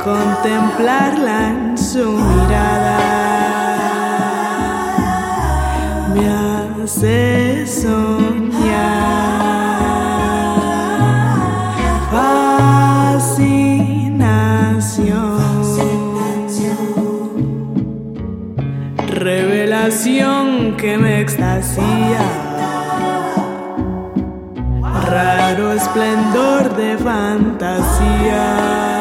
contemplarla en su mirada me hace soñar. Fascinación, revelación que me extasía, raro esplendor de fantasía.